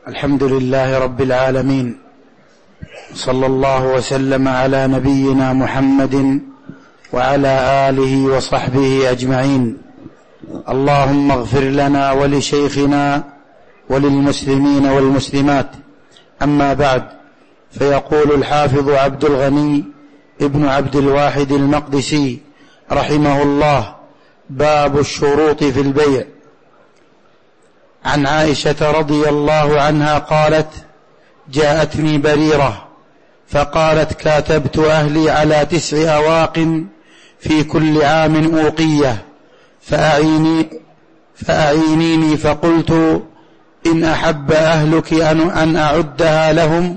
الحمد لله رب العالمين، صلى الله وسلم على نبينا محمد وعلى آله وصحبه أجمعين. اللهم اغفر لنا ولشيخنا وللمسلمين والمسلمات. أما بعد، فيقول الحافظ عبد الغني ابن عبد الواحد المقدسي رحمه الله: باب الشروط في البيع. عن عائشة رضي الله عنها قالت: جاءتني بريرة فقالت: كاتبت أهلي على 9 أواق في كل عام أوقية، فأعينيني. فقلت: إن أحب أهلك أن أعدها لهم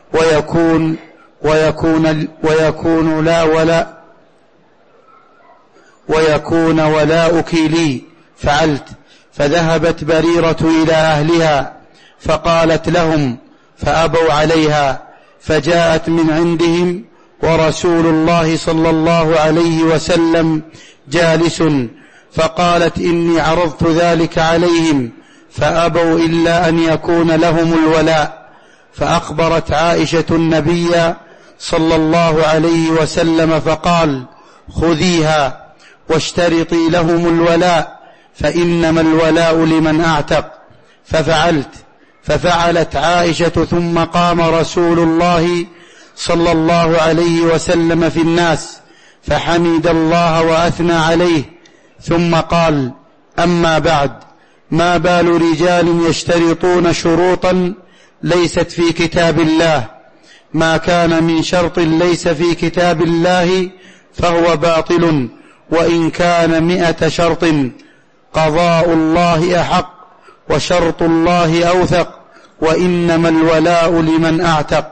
ويكون ولاؤك لي. فعلت. فذهبت بريرة إلى أهلها فقالت لهم، فأبوا عليها، فجاءت من عندهم ورسول الله صلى الله عليه وسلم جالس، فقالت: إني عرضت ذلك عليهم فأبوا إلا أن يكون لهم الولاء. فأخبرت عائشة النبي صلى الله عليه وسلم فقال: خذيها واشترطي لهم الولاء، فإنما الولاء لمن أعتق. ففعلت عائشة. ثم قام رسول الله صلى الله عليه وسلم في الناس فحمد الله وأثنى عليه، ثم قال: أما بعد، ما بال رجال يشترطون شروطا ليست في كتاب الله؟ ما كان من شرط ليس في كتاب الله فهو باطل، وإن كان 100 شرط. قضاء الله أحق وشرط الله أوثق، وإنما الولاء لمن أعتق.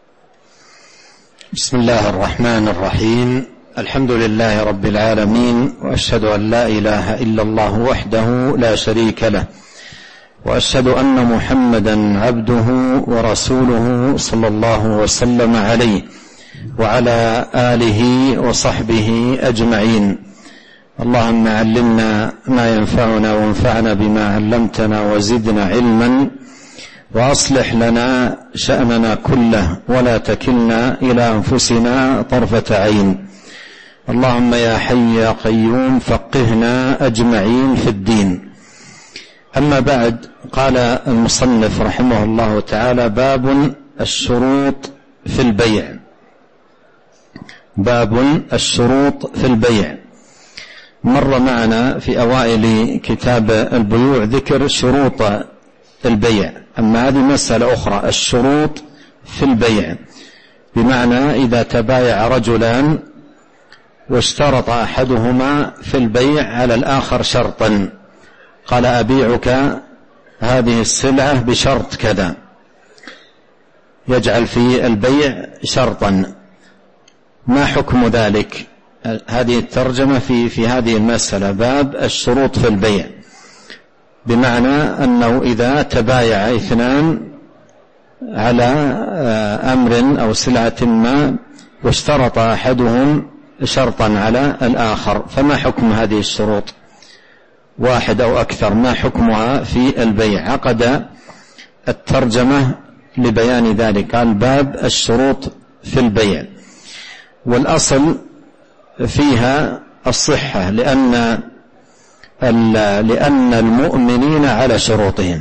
بسم الله الرحمن الرحيم. الحمد لله رب العالمين، وأشهد أن لا إله إلا الله وحده لا شريك له، وأشهد أن محمدا عبده ورسوله صلى الله وسلم عليه وعلى آله وصحبه أجمعين. اللهم علمنا ما ينفعنا وانفعنا بما علمتنا وزدنا علما، وأصلح لنا شأننا كله ولا تكلنا إلى أنفسنا طرفة عين. اللهم يا حي يا قيوم فقهنا أجمعين في الدين. أما بعد، قال المصنف رحمه الله تعالى: باب الشروط في البيع. باب الشروط في البيع. مر معنا في أوائل كتاب البيوع ذكر شروط البيع، أما هذه مسألة أخرى، الشروط في البيع، بمعنى إذا تبايع رجلان واشترط أحدهما في البيع على الآخر شرطا، قال: أبيعك هذه السلعة بشرط كذا، يجعل في البيع شرطا، ما حكم ذلك؟ هذه الترجمة في هذه المسألة، باب الشروط في البيع، بمعنى أنه إذا تبايع اثنان على أمر أو سلعة ما واشترط أحدهم شرطا على الآخر، فما حكم هذه الشروط؟ واحد أو أكثر، ما حكمها في البيع؟ عقد الترجمة لبيان ذلك، قال: باب الشروط في البيع. والأصل فيها الصحة، لأن المؤمنين على شروطهم،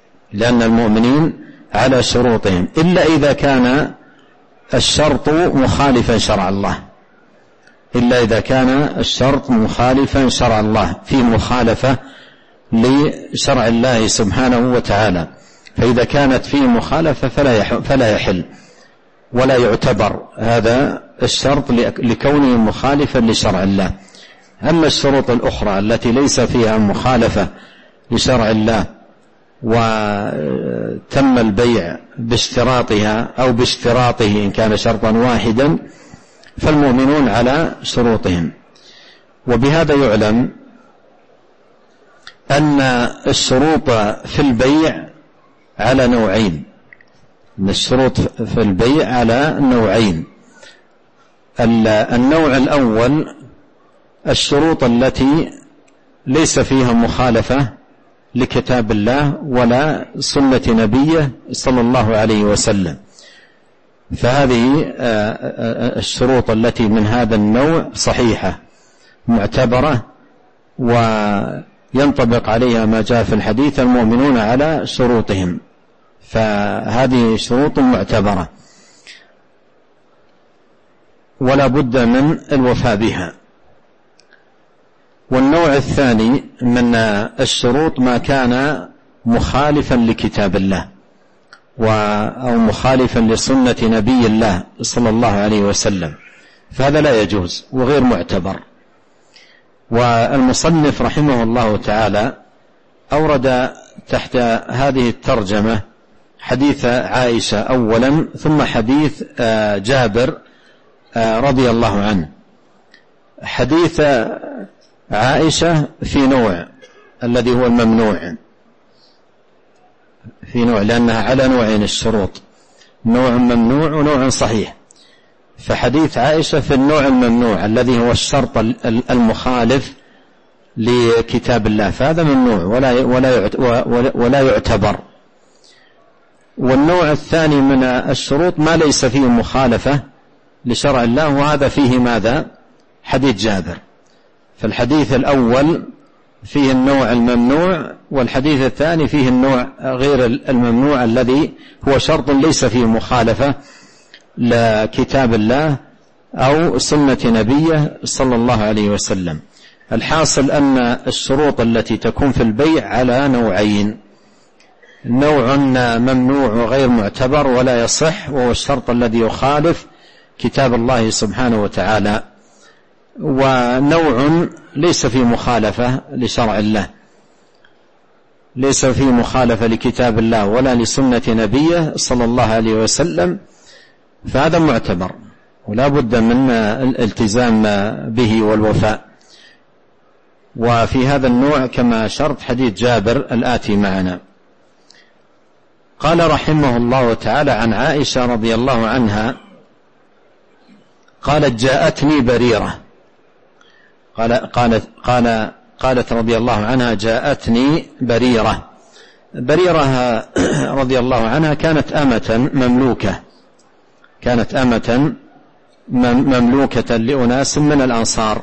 إلا إذا كان الشرط مخالفا شرع الله، شرع الله، في مخالفة لشرع الله سبحانه وتعالى، فإذا كانت فيه مخالفة فلا يحل ولا يعتبر هذا الشرط لكونه مخالفا لشرع الله. أما الشروط الأخرى التي ليس فيها مخالفة لشرع الله وتم البيع باشتراطها أو باشتراطه إن كان شرطا واحدا، فالمؤمنون على شروطهم. وبهذا يعلم أن الشروط في البيع على نوعين، الشروط في البيع على نوعين. النوع الأول الشروط التي ليس فيها مخالفة لكتاب الله ولا سنة نبيه صلى الله عليه وسلم. فهذه الشروط التي من هذا النوع صحيحة معتبرة، وينطبق عليها ما جاء في الحديث: المؤمنون على شروطهم. فهذه شروط معتبرة ولا بد من الوفاء بها. والنوع الثاني من الشروط ما كان مخالفا لكتاب الله أو مخالفا لسنة نبي الله صلى الله عليه وسلم، فهذا لا يجوز وغير معتبر. والمصنف رحمه الله تعالى أورد تحت هذه الترجمة حديث عائشة أولا، ثم حديث جابر رضي الله عنه. حديث عائشة في نوع الذي هو الممنوع، في نوع لأنها على نوعين الشروط، نوع ممنوع ونوع صحيح. فحديث عائشة في النوع الممنوع الذي هو الشرط المخالف لكتاب الله، فهذا ممنوع ولا يعتبر. والنوع الثاني من الشروط ما ليس فيه مخالفة لشرع الله، وهذا فيه ماذا؟ حديث جابر. فالحديث الأول فيه النوع الممنوع، والحديث الثاني فيه النوع غير الممنوع الذي هو شرط ليس فيه مخالفة لكتاب الله أو سنة نبيه صلى الله عليه وسلم. الحاصل أن الشروط التي تكون في البيع على نوعين: نوع ممنوع وغير معتبر ولا يصح، وهو الشرط الذي يخالف كتاب الله سبحانه وتعالى، ونوع ليس فيه مخالفة لشرع الله، ليس فيه مخالفة لكتاب الله ولا لسنة نبيه صلى الله عليه وسلم، فهذا معتبر ولا بد من الالتزام به والوفاء. وفي هذا النوع كما شرط حديث جابر الآتي معنا. قال رحمه الله تعالى عن عائشة رضي الله عنها قالت: جاءتني بريرة. قالت رضي الله عنها: جاءتني بريرة. بريرة رضي الله عنها كانت أمة مملوكة، كانت أمة مملوكة لأناس من الأنصار،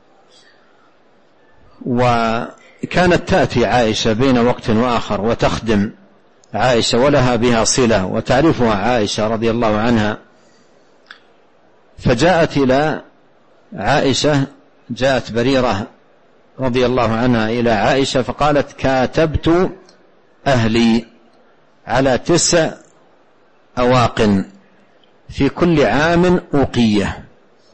وكانت تأتي عائشة بين وقت وآخر وتخدم عائشة ولها بها صلة وتعرفها عائشة رضي الله عنها. فجاءت إلى عائشة، جاءت بريرة رضي الله عنها إلى عائشة فقالت: كاتبت أهلي على 9 أواق في كل عام أوقية.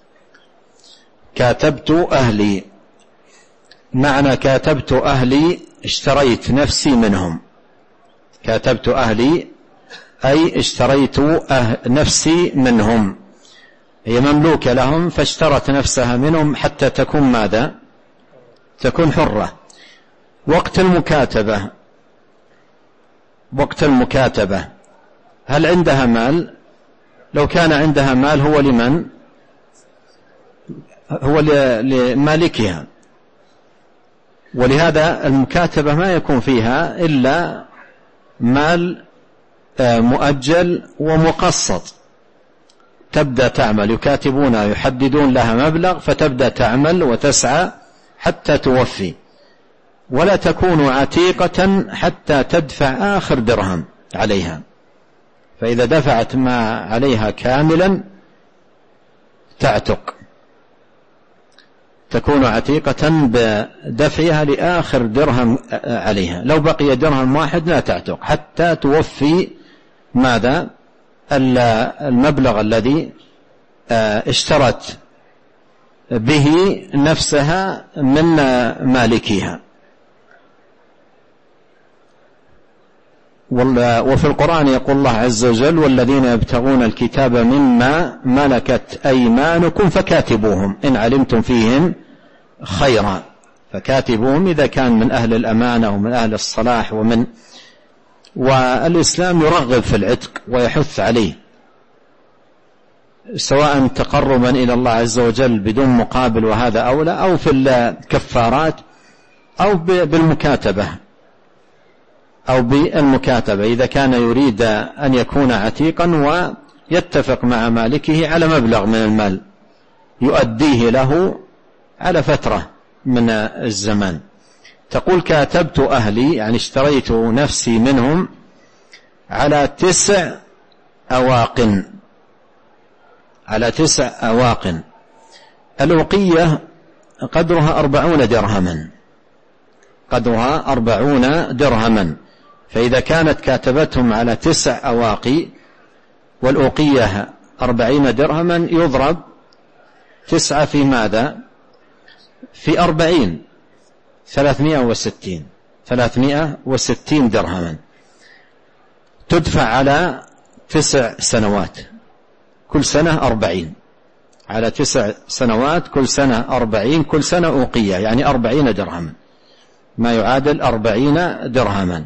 كاتبت أهلي، معنى كاتبت أهلي اشتريت نفسي منهم. كاتبت أهلي أي اشتريت نفسي منهم، هي مملوكة لهم فاشترت نفسها منهم حتى تكون ماذا؟ تكون حرة. وقت المكاتبة هل عندها مال؟ لو كان عندها مال هو لمن؟ هو لمالكها، ولهذا المكاتبة ما يكون فيها إلا مال مؤجل ومقسط. تبدأ تعمل، يكاتبون يحددون لها مبلغ فتبدأ تعمل وتسعى حتى توفي، ولا تكون عتيقة حتى تدفع آخر درهم عليها. فإذا دفعت ما عليها كاملا تعتق، تكون عتيقة بدفعها لآخر درهم عليها. لو بقي درهم واحد لا تعتق حتى توفي ماذا؟ المبلغ الذي اشترت به نفسها من مالكها. وفي القرآن يقول الله عز وجل: والذين يبتغون الكتاب مما ملكت أيمانكم فكاتبوهم إن علمتم فيهم خيرا. فكاتبوهم إذا كان من أهل الأمانة ومن أهل الصلاح والإسلام يرغب في العتق ويحث عليه، سواء تقربا إلى الله عز وجل بدون مقابل وهذا أولى، أو في الكفارات أو بالمكاتبة أو بالمكاتبة إذا كان يريد أن يكون عتيقا ويتفق مع مالكه على مبلغ من المال يؤديه له على فترة من الزمان. تقول كاتبت أهلي يعني اشتريت نفسي منهم على 9 أواق، على 9 أواق. الأوقية قدرها 40 درهما، قدرها 40 درهما. فإذا كانت كاتبتهم على 9 أواقي والأوقية 40 درهما يضرب 9 في ماذا؟ في 40، 360 درهما تدفع على 9 سنوات، كل سنة 40، على 9 سنوات كل سنة 40، كل سنة أوقية يعني 40 درهما، ما يعادل 40 درهما.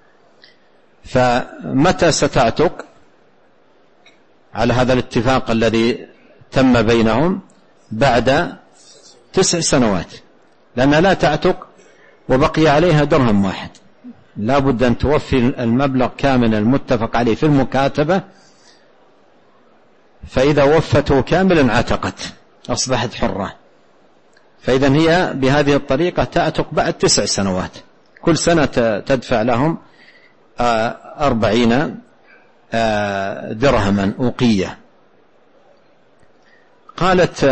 فمتى ستعتق على هذا الاتفاق الذي تم بينهم؟ بعد 9 سنوات، لأنها لا تعتق وبقي عليها درهم واحد، لا بد أن توفي المبلغ كامل المتفق عليه في المكاتبة، فإذا وفته كاملا عتقت أصبحت حرة. فإذا هي بهذه الطريقة تعتق بعد 9 سنوات، كل سنة تدفع لهم 40 درهما أوقية. قالت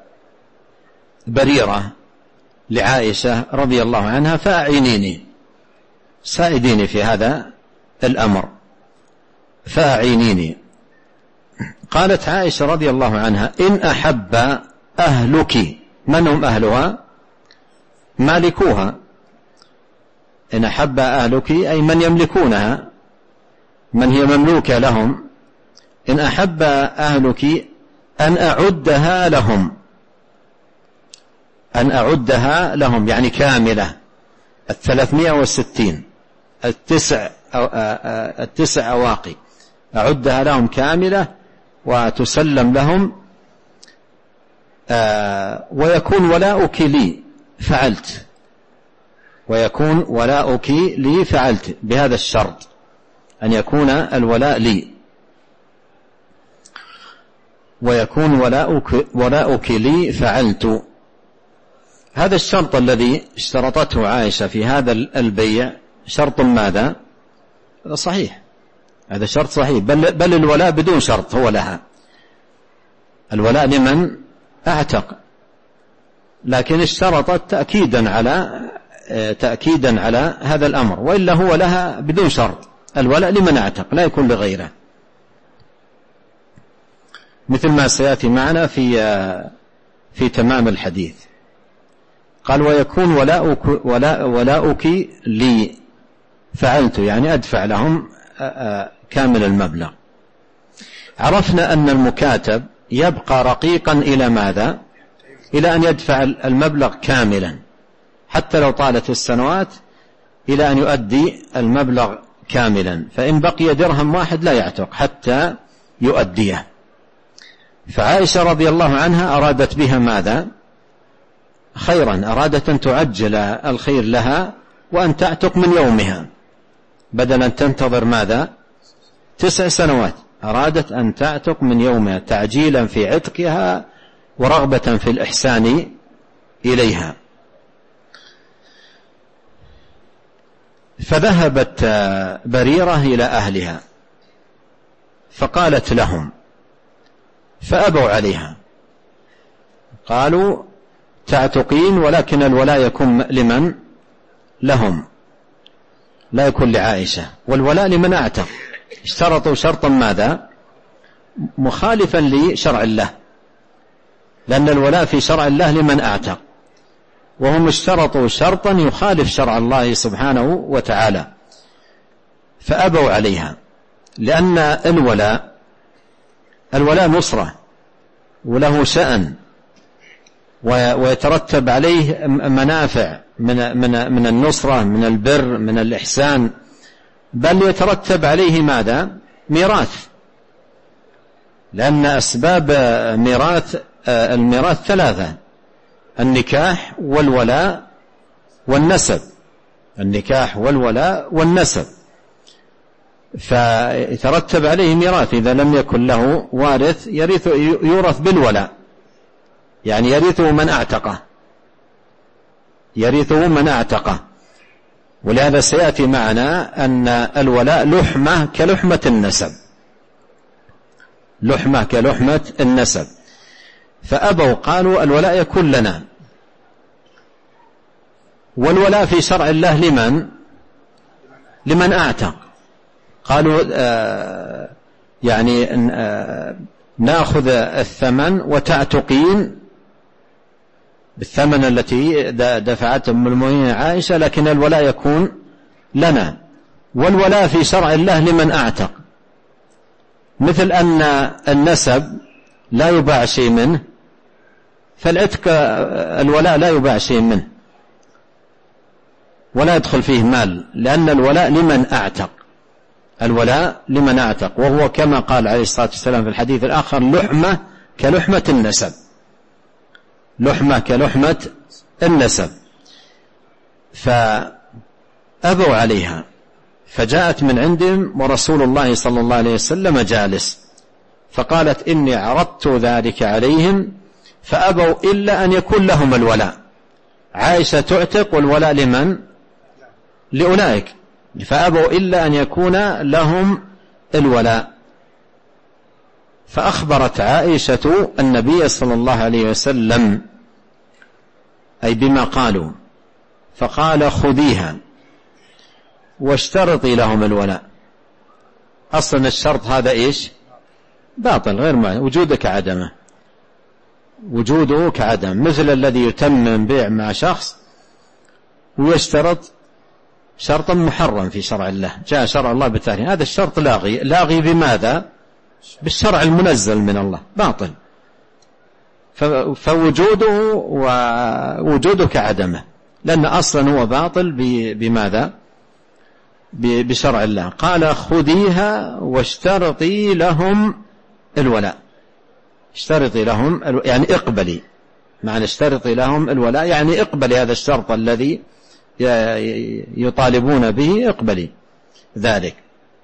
بريرة لعائشة رضي الله عنها فأعينيني، ساعديني في هذا الأمر، فأعينيني. قالت عائشة رضي الله عنها إن أحب أهلك، من هم أهلها؟ مالكوها. إن أحب أهلك أي من يملكونها، من هي مملوكة لهم. إن أحب أهلك أن أعدها لهم، أن أعدها لهم يعني كاملة 360 التسع أواقي، أعدها لهم كاملة وتسلم لهم، ويكون ولاؤك لي فعلت، ويكون ولاؤك لي فعلت، بهذا الشرط أن يكون الولاء لي، ويكون ولاؤك لي فعلت. هذا الشرط الذي اشترطته عائشة في هذا البيع شرط ماذا؟ صحيح، هذا شرط صحيح، بل الولاء بدون شرط هو لها، الولاء لمن اعتق، لكن اشترطت تأكيدا على هذا الأمر، وإلا هو لها بدون شرط، الولاء لمن اعتق لا يكون لغيره، مثل ما سيأتي معنا في تمام الحديث. قال ويكون ولاؤك لي فعلت، يعني أدفع لهم كامل المبلغ. عرفنا أن المكاتب يبقى رقيقا إلى ماذا؟ إلى أن يدفع المبلغ كاملا، حتى لو طالت السنوات إلى أن يؤدي المبلغ كاملا، فإن بقي درهم واحد لا يعتق حتى يؤديه. فعائشة رضي الله عنها أرادت بها ماذا؟ خيرا، أرادت أن تعجل الخير لها وأن تعتق من يومها بدلا أن تنتظر ماذا؟ 9 سنوات، أرادت أن تعتق من يومها تعجيلا في عتقها ورغبة في الإحسان إليها. فذهبت بريرة إلى أهلها فقالت لهم، فأبوا عليها، قالوا تعتقين ولكن الولاء يكون لمن؟ لهم، لا يكون لعائشة، والولاء لمن اعتق. اشترطوا شرطا ماذا؟ مخالفا لشرع الله، لأن الولاء في شرع الله لمن اعتق، وهم اشترطوا شرطا يخالف شرع الله سبحانه وتعالى، فأبوا عليها، لأن الولاء نصرة وله شأن ويترتب عليه منافع من النصرة، من البر، من الإحسان، بل يترتب عليه ماذا؟ ميراث، لأن أسباب الميراث 3: النكاح والولاء والنسب، النكاح والولاء والنسب. فيترتب عليه ميراث. إذا لم يكن له وارث يورث بالولاء، يعني يرثه من أعتقه. ولهذا سيأتي معنا أن الولاء لحمة كلحمة النسب، فأبوا قالوا الولاء يكون لنا. والولاء في شرع الله لمن أعتق. قالوا يعني نأخذ الثمن وتعتقين بالثمن التي دفعته أم المؤمنين عائشة، لكن الولاء يكون لنا. والولاء في شرع الله لمن أعتق، مثل أن النسب لا يباع شيء منه، فالعتق الولاء لا يباع شيء منه ولا يدخل فيه مال، لأن الولاء لمن أعتق. وهو كما قال عليه الصلاة والسلام في الحديث الآخر: لحمة كلحمة النسب. فأبوا عليها، فجاءت من عندهم ورسول الله صلى الله عليه وسلم جالس، فقالت: إني عرضت ذلك عليهم فأبوا إلا أن يكون لهم الولاء. عائشة تعتق والولاء لمن؟ لأولئك، فأبوا إلا أن يكون لهم الولاء. فأخبرت عائشة النبي صلى الله عليه وسلم أي بما قالوا، فقال: خذيها واشترطي لهم الولاء. أصلا الشرط هذا إيش؟ باطل، غير معنى، وجوده كعدم، مثل الذي يتمم بيع مع شخص ويشترط شرطا محرم في شرع الله، جاء شرع الله بالتحريم، هذا الشرط لاغي بماذا؟ بالشرع المنزل من الله، باطل. فوجوده كعدمه، لأن أصلا هو باطل بماذا؟ بشرع الله. قال: خذيها واشترطي لهم الولاء. اشترطي لهم يعني اقبلي، معنى اشترطي لهم الولاء يعني اقبلي هذا الشرط الذي يطالبون به، اقبلي ذلك.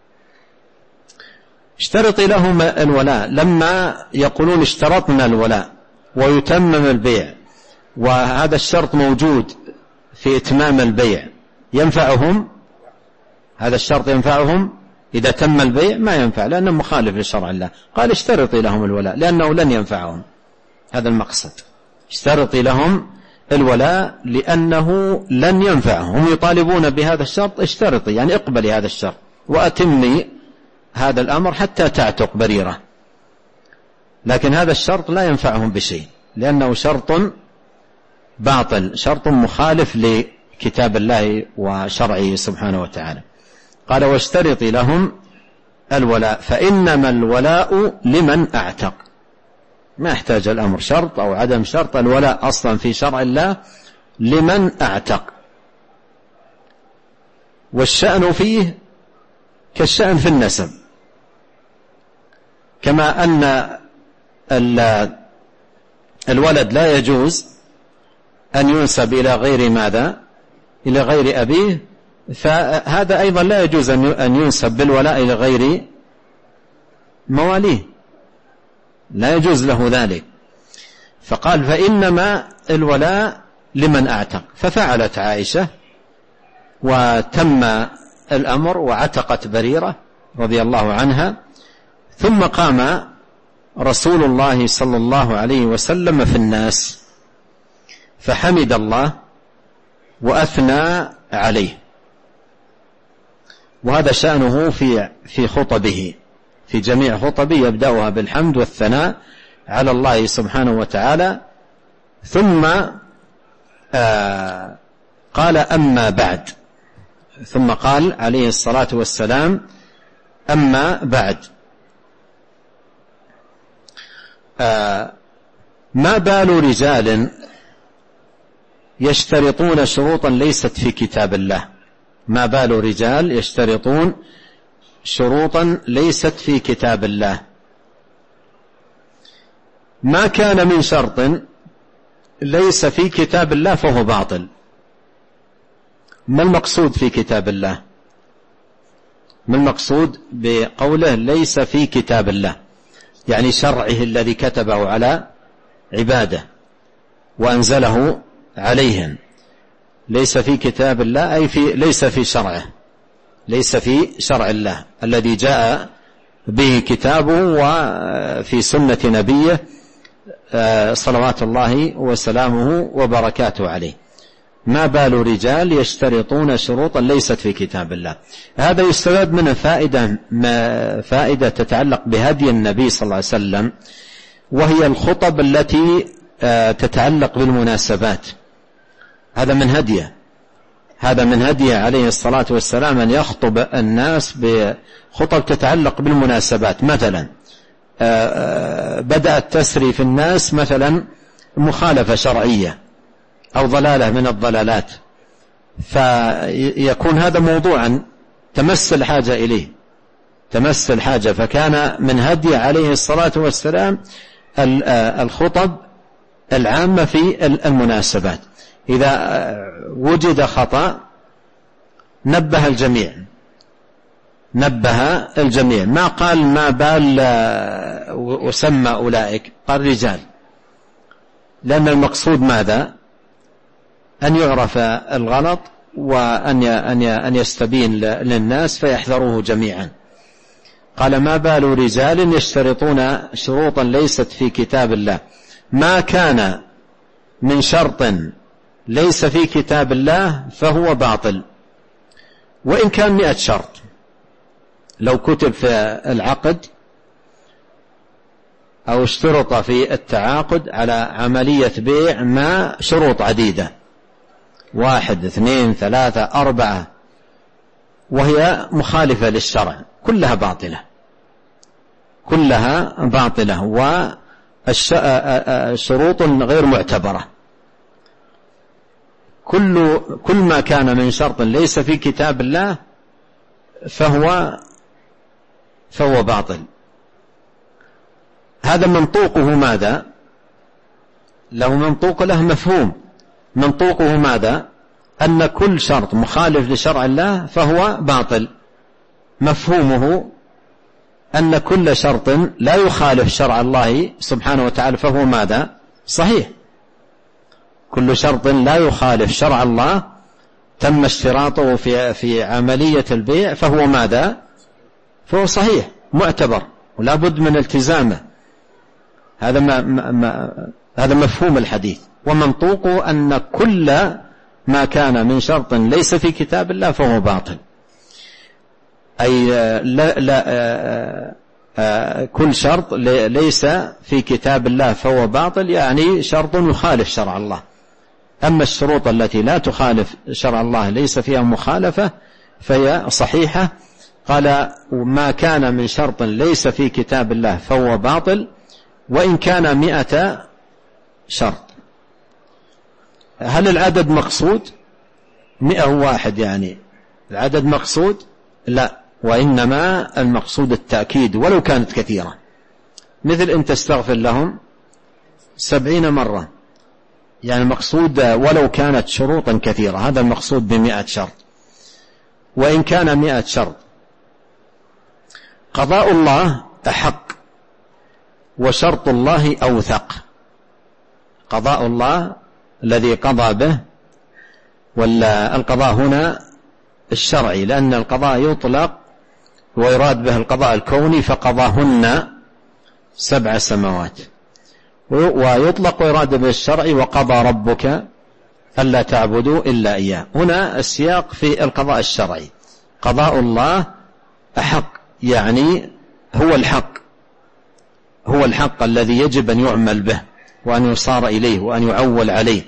اشترطي لهم الولاء. لما يقولون اشترطنا الولاء ويتمم البيع وهذا الشرط موجود في إتمام البيع، ينفعهم هذا الشرط؟ ينفعهم إذا تم البيع؟ ما ينفع، لأنه مخالف لشرع الله. قال: اشترطي لهم الولاء لأنه لن ينفعهم، هذا المقصد. اشترطي لهم الولاء لأنه لن ينفعهم، هم يطالبون بهذا الشرط، اشترطي يعني اقبلي هذا الشرط وأتمي هذا الأمر حتى تعتق بريرة. لكن هذا الشرط لا ينفعهم بشيء، لأنه شرط باطل، شرط مخالف لكتاب الله وشرعه سبحانه وتعالى. قال: واشترطي لهم الولاء فإنما الولاء لمن أعتق. ما يحتاج الأمر شرط أو عدم شرط، الولاء أصلا في شرع الله لمن أعتق. والشأن فيه كالشأن في النسب، كما أن الولد لا يجوز أن ينسب إلى غير ماذا؟ إلى غير أبيه، فهذا أيضا لا يجوز أن ينسب بالولاء إلى غير مواليه، لا يجوز له ذلك. فقال: فإنما الولاء لمن أعتق. ففعلت عائشة وتم الأمر وعتقت بريرة رضي الله عنها. ثم قام رسول الله صلى الله عليه وسلم في الناس فحمد الله وأثنى عليه. وهذا شأنه في خطبه، في جميع خطبه يبدأها بالحمد والثناء على الله سبحانه وتعالى. ثم قال: أما بعد. ثم قال عليه الصلاة والسلام: أما بعد، ما بال رجال يشترطون شروطا ليست في كتاب الله. ما بال رجال يشترطون شروطا ليست في كتاب الله. ما كان من شرط ليس في كتاب الله فهو باطل. ما المقصود في كتاب الله؟ ما المقصود بقوله ليس في كتاب الله؟ يعني شرعه الذي كتبه على عباده وأنزله عليهم. ليس في كتاب الله أي ليس في شرعه، ليس في شرع الله الذي جاء به كتابه وفي سنة نبيه صلوات الله وسلامه وبركاته عليه. ما بال رجال يشترطون شروطا ليست في كتاب الله. هذا يستفاد منه فائدة تتعلق بهدي النبي صلى الله عليه وسلم، وهي الخطب التي تتعلق بالمناسبات. هذا من هديه عليه الصلاة والسلام أن يخطب الناس بخطب تتعلق بالمناسبات. مثلا بدأت تسري في الناس مثلا مخالفة شرعية أو ضلالة من الضلالات، فيكون هذا موضوعا تمس الحاجة إليه، تمس الحاجة. فكان من هدي عليه الصلاة والسلام الخطب العامة في المناسبات. إذا وجد خطأ نبه الجميع، ما قال ما بال وسمى أولئك، قال رجال، لأن المقصود ماذا؟ أن يعرف الغلط وأن يستبين للناس فيحذروه جميعا. قال ما بال رجال يشترطون شروطا ليست في كتاب الله، ما كان من شرط ليس في كتاب الله فهو باطل وإن كان 100 شرط. لو كتب في العقد أو اشترط في التعاقد على عملية بيع ما شروط عديدة، 1 2 3 4، وهي مخالفة للشرع، كلها باطلة وشروط غير معتبرة. كل ما كان من شرط ليس في كتاب الله فهو باطل. هذا منطوقه ماذا؟ له منطوق، له مفهوم. منطوقه ماذا؟ أن كل شرط مخالف لشرع الله فهو باطل. مفهومه أن كل شرط لا يخالف شرع الله سبحانه وتعالى فهو ماذا؟ صحيح. كل شرط لا يخالف شرع الله تم اشتراطه في عملية البيع فهو ماذا؟ فهو صحيح معتبر ولا بد من التزامه. هذا مفهوم الحديث. ومنطوقه أن كل ما كان من شرط ليس في كتاب الله فهو باطل، أي كل شرط ليس في كتاب الله فهو باطل، يعني شرط يخالف شرع الله. أما الشروط التي لا تخالف شرع الله ليس فيها مخالفة فهي صحيحة. قال ما كان من شرط ليس في كتاب الله فهو باطل وإن كان 100 شرط. هل العدد مقصود؟ 101 يعني العدد مقصود؟ لا، وإنما المقصود التأكيد ولو كانت كثيرة. مثل أن تستغفر لهم 70 مرة، يعني المقصود ولو كانت شروطا كثيرة، هذا المقصود ب100 شرط. وإن كان 100 شرط. قضاء الله أحق وشرط الله أوثق. قضاء الله الذي قضى به، ولا القضاء هنا الشرعي، لأن القضاء يطلق ويراد به القضاء الكوني فقضاهن 7 سماوات، ويطلق ويراد به الشرعي وقضى ربك ألا تعبدوا إلا إياه. هنا السياق في القضاء الشرعي. قضاء الله أحق يعني هو الحق الذي يجب أن يعمل به وأن يصار إليه وأن يعول عليه.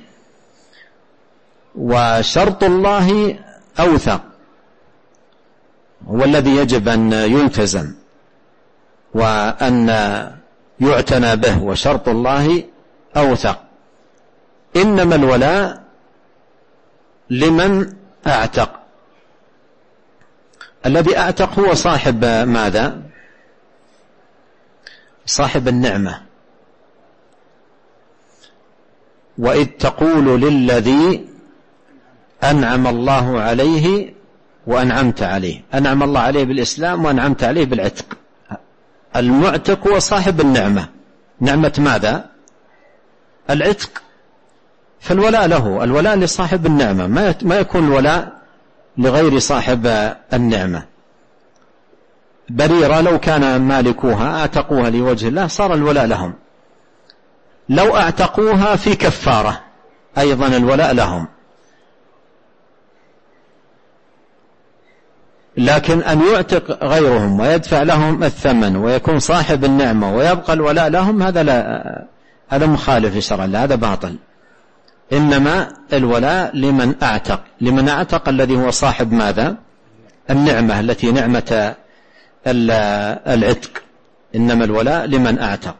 وشرط الله أوثق، هو الذي يجب أن يلتزم وأن يعتنى به، وشرط الله أوثق. إنما الولاء لمن أعتق. الذي أعتق هو صاحب ماذا؟ صاحب النعمة. وإذ تقول للذي أنعم الله عليه وأنعمت عليه، أنعم الله عليه بالإسلام وأنعمت عليه بالعتق. المعتق هو صاحب النعمة. نعمة ماذا؟ العتق. فالولاء له، الولاء لصاحب النعمة، ما يكون الولاء لغير صاحب النعمة. بريرة لو كان مالكوها اعتقوها لوجه الله صار الولاء لهم، لو اعتقوها في كفارة أيضا الولاء لهم. لكن أن يعتق غيرهم ويدفع لهم الثمن ويكون صاحب النعمة ويبقى الولاء لهم، هذا مخالف لشرع الله، هذا باطل. إنما الولاء لمن أعتق، لمن أعتق الذي هو صاحب ماذا؟ النعمة التي نعمة العتق. إنما الولاء لمن أعتق.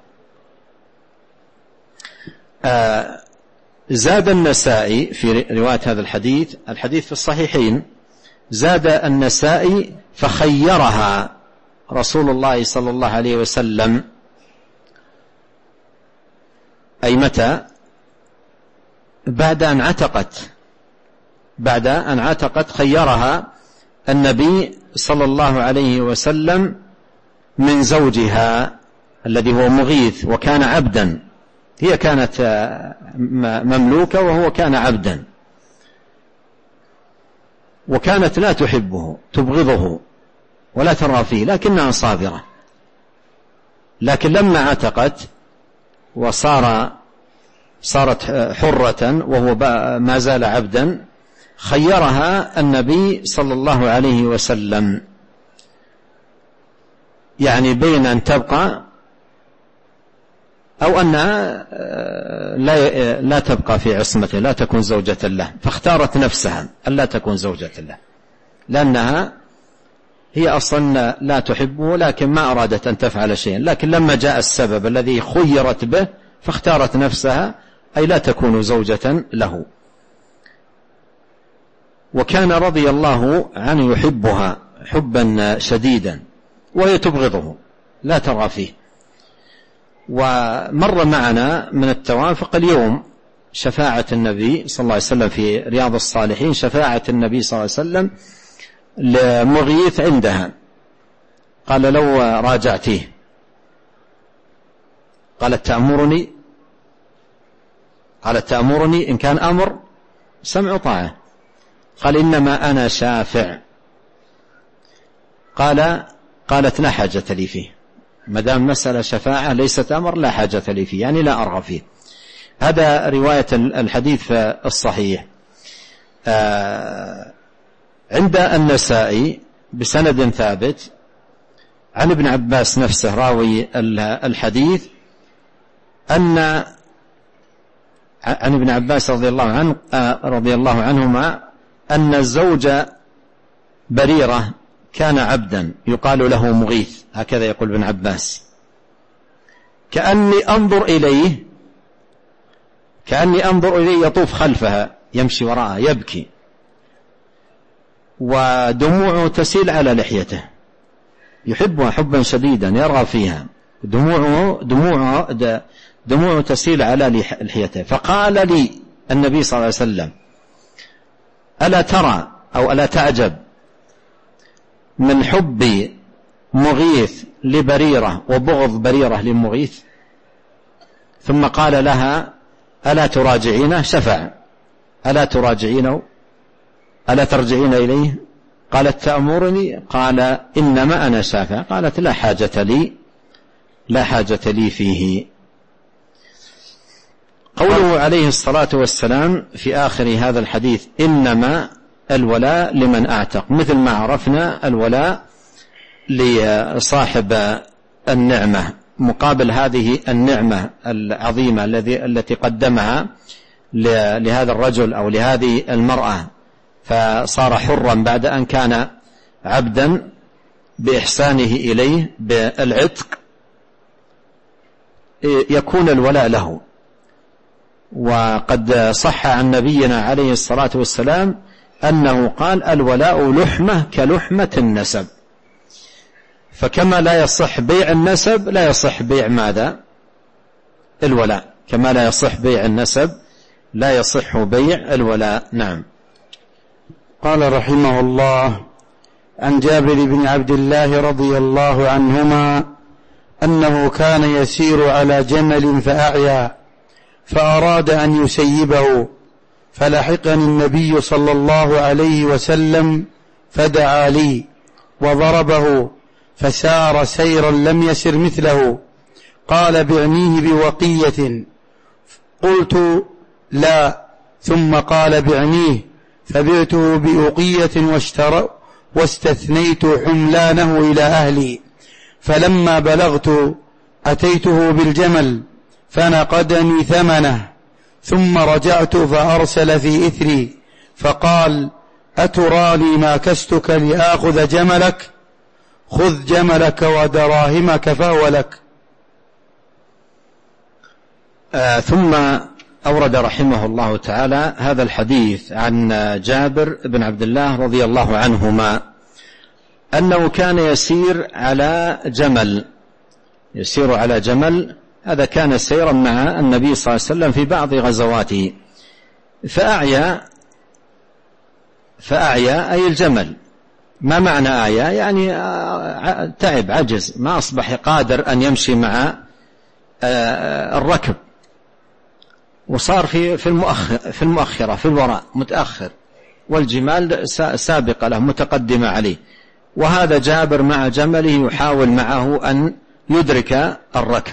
زاد النسائي في رواية هذا الحديث في الصحيحين، زاد النسائي فخيرها رسول الله صلى الله عليه وسلم. أي متى؟ بعد أن عتقت خيرها النبي صلى الله عليه وسلم من زوجها الذي هو مغيث وكان عبدا، هي كانت مملوكة وهو كان عبدا، وكانت لا تحبه تبغضه ولا ترى فيه، لكنها صابرة. لكن لما عتقت صارت حرة وهو ما زال عبدا، خيرها النبي صلى الله عليه وسلم، يعني بين أن تبقى أو أنها لا تبقى في عصمته، لا تكون زوجة له، فاختارت نفسها ألا تكون زوجة له، لأنها هي أصلا لا تحبه لكن ما أرادت أن تفعل شيئا، لكن لما جاء السبب الذي خيرت به فاختارت نفسها، أي لا تكون زوجة له. وكان رضي الله عنه يحبها حبا شديدا وهي تبغضه لا ترى فيه. ومر معنا من التوافق اليوم شفاعة النبي صلى الله عليه وسلم في رياض الصالحين، شفاعة النبي صلى الله عليه وسلم لمغيث عندها، قال لو راجعتيه، قالت تأمرني إن كان أمر سمع طاعة، قال إنما أنا شافع، قالت لا حاجة لي فيه، مدام مسألة شفاعة ليست أمر لا حاجة لي فيه، يعني لا أرغب فيه. هذا رواية الحديث في الصحيح. عند النسائي بسند ثابت عن ابن عباس نفسه راوي الحديث، عن ابن عباس رضي الله عنهما أن الزوج بريرة كان عبدا يقال له مغيث، هكذا يقول ابن عباس، كأني أنظر إليه يطوف خلفها يمشي وراءها يبكي، ودموعه تسيل على لحيته، يحبها حبا شديدا يرغب فيها، دموعه تسيل على لحيته. فقال لي النبي صلى الله عليه وسلم ألا ترى أو ألا تعجب من حب مغيث لبريرة وبغض بريرة لمغيث؟ ثم قال لها ألا تراجعينه؟ شفع، ألا تراجعينه ألا ترجعين إليه؟ قالت تأمرني؟ قال إنما أنا شافع، قالت لا حاجة لي فيه. قوله عليه الصلاة والسلام في آخر هذا الحديث إنما الولاء لمن أعتق، مثل ما عرفنا الولاء لصاحب النعمة مقابل هذه النعمة العظيمة التي قدمها لهذا الرجل أو لهذه المرأة، فصار حرا بعد أن كان عبدا بإحسانه إليه بالعتق، يكون الولاء له. وقد صح عن نبينا عليه الصلاة والسلام أنه قال الولاء لحمة كلحمة النسب، فكما لا يصح بيع النسب لا يصح بيع ماذا؟ الولاء، كما لا يصح بيع النسب لا يصح بيع الولاء. نعم. قال رحمه الله عن جابر بن عبد الله رضي الله عنهما أنه كان يسير على جمل فأعيا فأراد أن يسيبه، فلحقني النبي صلى الله عليه وسلم فدعا لي وضربه فسار سيرا لم يسر مثله. قال: بعنيه بوقية. قلت: لا. ثم قال: بعنيه. فبعته بأوقية واستثنيت حملانه إلى أهلي. فلما بلغت أتيته بالجمل فنقدني ثمنه، ثم رجعت فأرسل في إثري فقال: أتراني ما كستك لآخذ جملك؟ خذ جملك ودراهمك فهو لك. ثم أورد رحمه الله تعالى هذا الحديث عن جابر بن عبد الله رضي الله عنهما أنه كان يسير على جمل. هذا كان سيرا مع النبي صلى الله عليه وسلم في بعض غزواته، فأعيا أي الجمل. ما معنى أعيا؟ يعني تعب، عجز، ما أصبح قادر أن يمشي مع الركب، وصار في المؤخرة، في الوراء متأخر، والجمال سابقة له متقدمة عليه. وهذا جابر مع جمله يحاول معه أن يدرك الركب.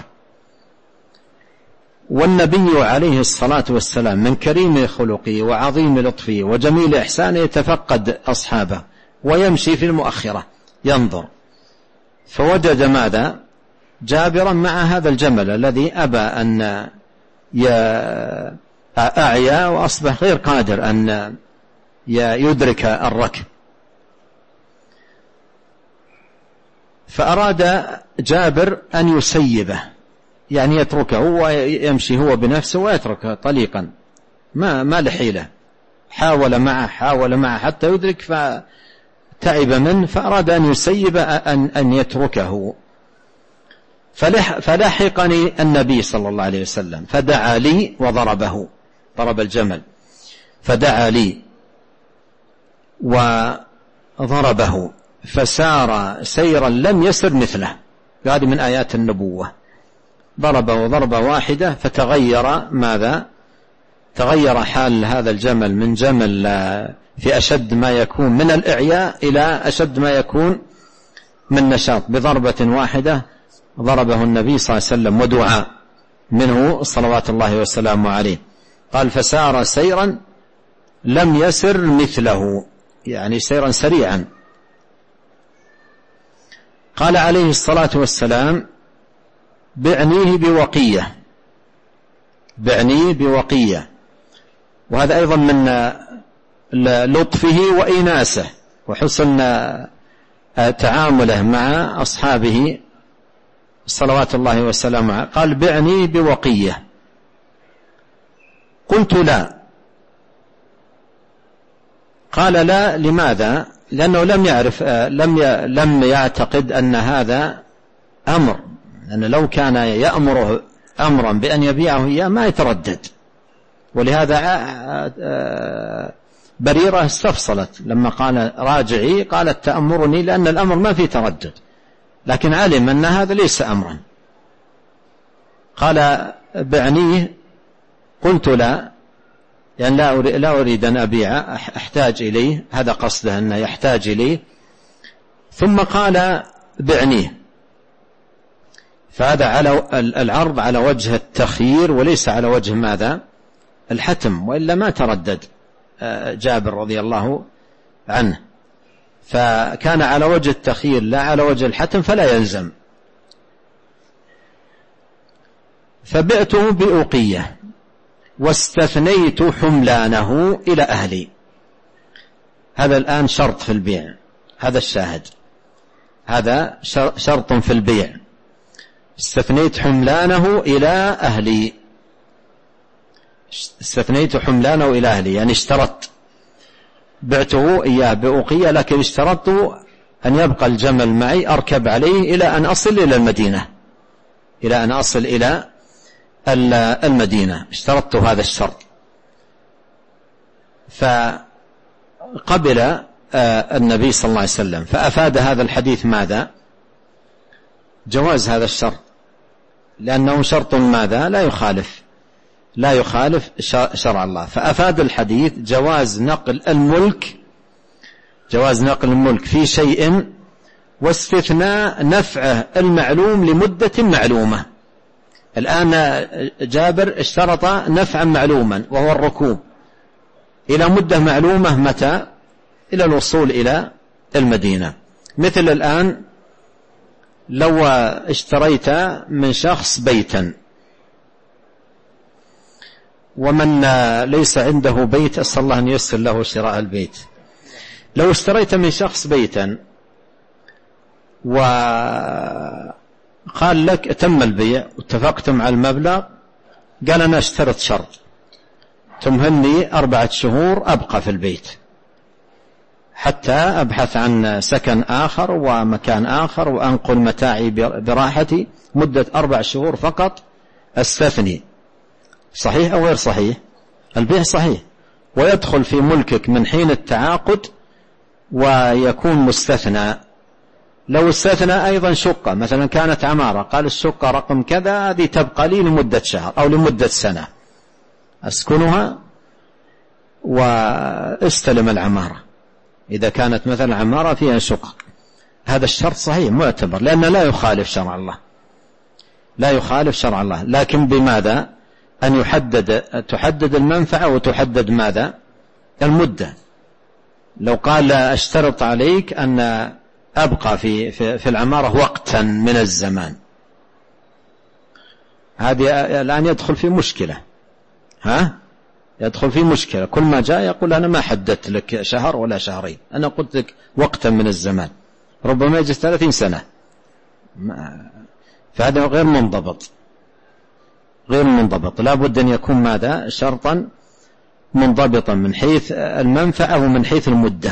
والنبي عليه الصلاة والسلام من كريم خلقه وعظيم لطفه وجميل إحسانه يتفقد أصحابه ويمشي في المؤخرة ينظر، فوجد ماذا؟ جابرا مع هذا الجمل الذي أبى أن أعيا وأصبح غير قادر أن يدرك الركب. فأراد جابر أن يسيبه، يعني يتركه ويمشي هو بنفسه ويتركه طليقا، ما لحيلة. حاول معه حتى يدرك فتعب منه، فأراد أن يسيب أن يتركه. فلحقني النبي صلى الله عليه وسلم فدعا لي وضربه، ضرب الجمل، فدعا لي وضربه فسار سيرا لم يسر مثله. هذه من آيات النبوة. ضربه ضربة واحدة فتغير ماذا؟ تغير حال هذا الجمل من جمل في أشد ما يكون من الإعياء إلى أشد ما يكون من نشاط. بضربة واحدة ضربه النبي صلى الله عليه وسلم ودعاء منه صلوات الله وسلامه عليه. قال: فسار سيرا لم يسر مثله، يعني سيرا سريعا. قال عليه الصلاة والسلام: بعنيه بوقية. وهذا أيضا من لطفه وإناسه وحسن تعامله مع أصحابه صلوات الله وسلامه عليه. قال: بعني بوقية. قلت: لا. قال: لا. لماذا؟ لأنه لم يعتقد أن هذا أمر، لأن لو كان يأمره أمرا بأن يبيعه إياه ما يتردد. ولهذا بريرة استفصلت لما قال: راجعي، قالت: تأمرني، لأن الأمر ما في تردد، لكن علم أن هذا ليس أمرا. قال: بعنيه. قلت: لا، يعني لا أريد أن أبيع، أحتاج إليه. هذا قصده، أنه يحتاج إليه. ثم قال: بعنيه. فهذا على العرض على وجه التخيير وليس على وجه ماذا؟ الحتم، وإلا ما تردد جابر رضي الله عنه. فكان على وجه التخيير لا على وجه الحتم، فلا يلزم. فبعته بأوقية واستثنيت حملانه إلى أهلي. هذا الآن شرط في البيع، هذا الشاهد، هذا شرط في البيع. استثنيت حملانه إلى أهلي، استثنيت حملانه إلى أهلي، يعني اشترطت، بعته إياه بأوقية، لكن اشترطت أن يبقى الجمل معي أركب عليه إلى أن أصل إلى المدينة، إلى أن أصل إلى المدينة. اشترطت هذا الشرط، فقبل النبي صلى الله عليه وسلم. فأفاد هذا الحديث ماذا؟ جواز هذا الشرط، لأنه شرط ماذا؟ لا يخالف شرع الله. فأفاد الحديث جواز نقل الملك في شيء، واستثناء نفعه المعلوم لمدة معلومة. الآن جابر اشترط نفعا معلوما وهو الركوب إلى مدة معلومة، متى؟ إلى الوصول إلى المدينة. مثل الآن لو اشتريت من شخص بيتا، ومن ليس عنده بيت أسأل الله أن ييسر له شراء البيت. لو اشتريت من شخص بيتا وقال لك تم البيع واتفقتم على المبلغ، قال أنا اشترط شرط، تمهلني 4 شهور أبقى في البيت حتى أبحث عن سكن آخر ومكان آخر وأنقل متاعي براحتي، مدة 4 شهور فقط استثني. صحيح أو غير صحيح؟ البيع صحيح، ويدخل في ملكك من حين التعاقد ويكون مستثنى. لو استثنى أيضا شقة، مثلا كانت عمارة، قال الشقة رقم كذا هذه تبقى لي لمدة شهر أو لمدة سنة أسكنها واستلم العمارة، إذا كانت مثلا عمارة فيها شقق، هذا الشرط صحيح معتبر، لأن لا يخالف شرع الله. لكن بماذا؟ أن تحدد المنفعة وتحدد ماذا؟ المدة. لو قال اشترط عليك أن أبقى في العمارة وقتا من الزمان، هذه الآن يدخل في مشكلة. يدخل في مشكلة. كل ما جاء يقول أنا ما حددت لك شهر ولا شهرين، أنا قلت لك وقتا من الزمان، ربما يجلس 30 سنة. فهذا غير منضبط. لا بد أن يكون ماذا؟ شرطا منضبطا من حيث المنفعة ومن حيث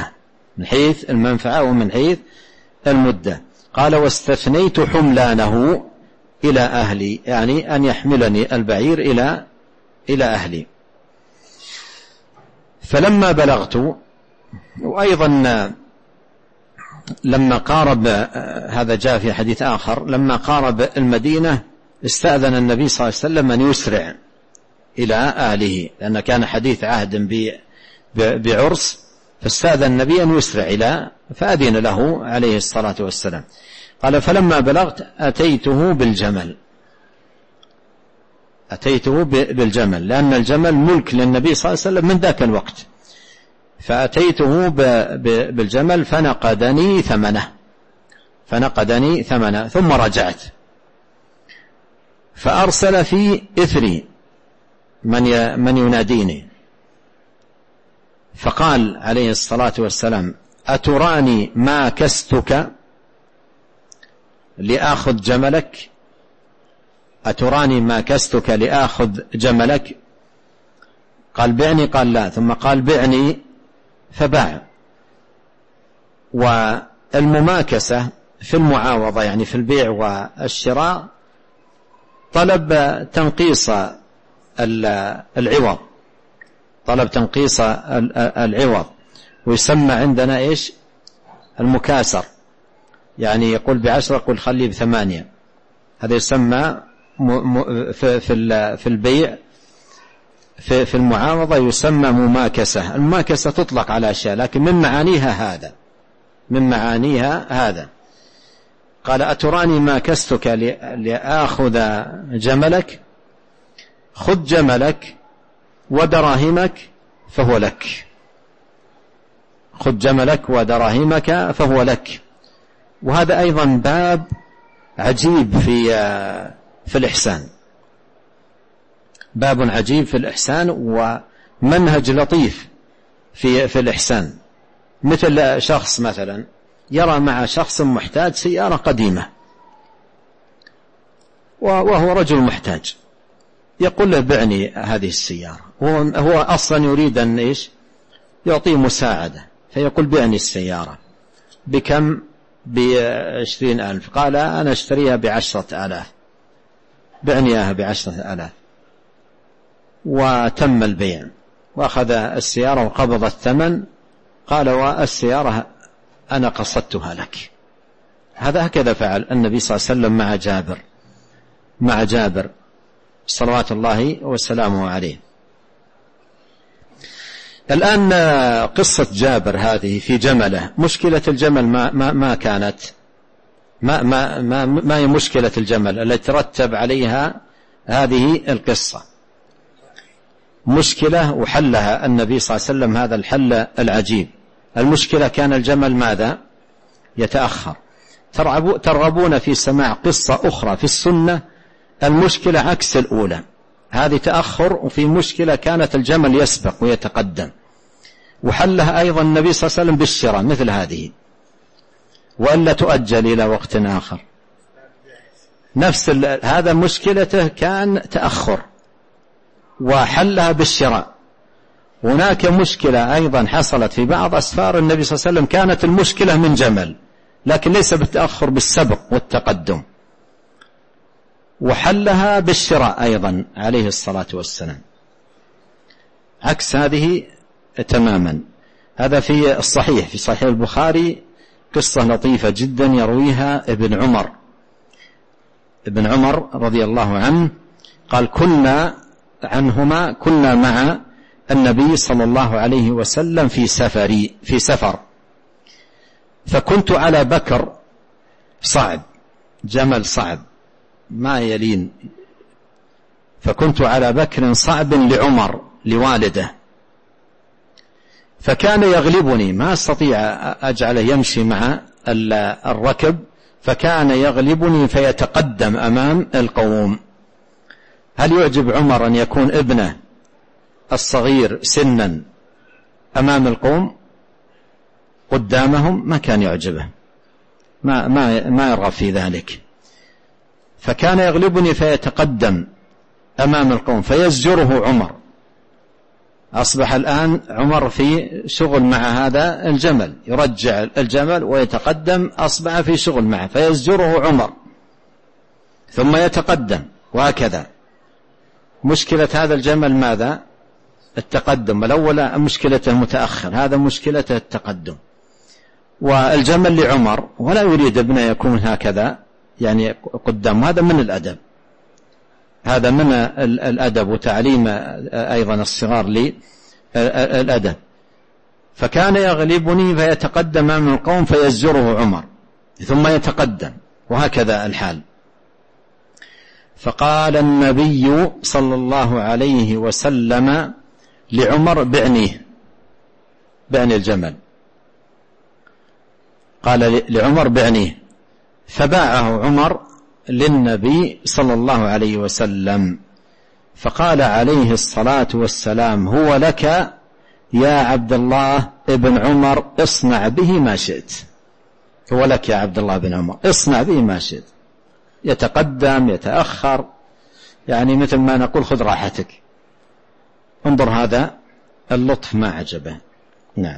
المدة. قال واستثنيت حملانه إلى أهلي، يعني أن يحملني البعير إلى أهلي. فلما بلغت، وأيضا لما قارب، هذا جاء في حديث آخر، لما قارب المدينة استأذن النبي صلى الله عليه وسلم أن يسرع إلى أهله، لأن كان حديث عهد بعرس، فاستأذن النبي أن يسرع فأذن له عليه الصلاة والسلام. قال فلما بلغت أتيته بالجمل، لأن الجمل ملك للنبي صلى الله عليه وسلم من ذاك الوقت. فأتيته بالجمل فنقدني ثمنه ثم رجعت، فأرسل في إثري من يناديني، فقال عليه الصلاة والسلام أتراني ما كستك لآخذ جملك؟ قال بعني، قال لا، ثم قال بعني فباع. والمماكسة في المعاوضة، يعني في البيع والشراء، طلب تنقيص العوض، ويسمى عندنا إيش؟ المكاسر، يعني يقول ب10 يقول خليه ب8، هذا يسمى في البيع في المعاوضة يسمى مماكسة. المماكسة تطلق على أشياء، لكن من معانيها هذا. قال أتراني ما كستك لآخذ جملك؟ خذ جملك ودراهمك فهو لك. وهذا أيضا باب عجيب في الإحسان، ومنهج لطيف في الإحسان. مثل شخص مثلا يرى مع شخص محتاج سيارة قديمة، وهو رجل محتاج، يقول له بعني هذه السيارة، هو أصلا يريد أن إيش؟ يعطيه مساعدة، فيقول بعني السيارة. بكم؟ ب20,000. قال أنا اشتريها ب10,000، بعني إياها ب10,000. وتم البيع، وأخذ السيارة وقبض الثمن قال والسيارة أنا قصدتها لك. هكذا فعل النبي صلى الله عليه وسلم مع جابر صلوات الله وسلامه عليه. الآن قصة جابر هذه في جمله، مشكلة الجمل ما كانت ما هي مشكلة الجمل التي ترتب عليها هذه القصة؟ مشكلة وحلها النبي صلى الله عليه وسلم هذا الحل العجيب. المشكلة كان الجمل ماذا؟ يتأخر. ترغبون في سماع قصة أخرى في السنة المشكلة عكس الأولى، هذه تأخر، وفي مشكلة كانت الجمل يسبق ويتقدم، وحلها أيضا النبي صلى الله عليه وسلم بالشراء مثل هذه، وألا تؤجل إلى وقت آخر. هذا مشكلته كان تأخر وحلها بالشراء. هناك مشكلة أيضا حصلت في بعض أسفار النبي صلى الله عليه وسلم كانت المشكلة من جمل، لكن ليس بالتأخر، بالسبق والتقدم، وحلها بالشراء أيضا عليه الصلاة والسلام، عكس هذه تماما. هذا في الصحيح، في صحيح البخاري قصة لطيفة جدا يرويها ابن عمر رضي الله عنه، قال كنا مع النبي صلى الله عليه وسلم في سفر، فكنت على بكر صعب، جمل صعب ما يلين، فكنت على بكر صعب لعمر لوالده، فكان يغلبني، ما استطيع أجعله يمشي مع الركب، فكان يغلبني فيتقدم أمام القوم. هل يعجب عمر أن يكون ابنه الصغير سنا أمام القوم قدامهم؟ ما كان يعجبه، ما يرغب في ذلك. فكان يغلبني فيتقدم أمام القوم فيزجره عمر. أصبح الآن عمر في شغل مع هذا الجمل، يرجع الجمل ويتقدم، أصبح في شغل معه فيزجره عمر ثم يتقدم، وهكذا. مشكلة هذا الجمل ماذا؟ التقدم. الأول مشكلته متأخر، هذا مشكلته التقدم. والجمل لعمر ولا يريد ابنه يكون هكذا يعني قدام. هذا من الأدب، هذا من الأدب وتعليم أيضا الصغار للأدب. فكان يغلبني فيتقدم أمام القوم فيزجره عمر ثم يتقدم، وهكذا الحال. فقال النبي صلى الله عليه وسلم لعمر بعني الجمل، قال لعمر بعنيه، فباعه عمر للنبي صلى الله عليه وسلم. فقال عليه الصلاة والسلام هو لك يا عبد الله ابن عمر، اصنع به ما شئت. هو لك يا عبد الله بن عمر، اصنع به ما شئت، يتقدم يتأخر، يعني مثل ما نقول خذ راحتك. انظر هذا اللطف ما عجبه. نعم.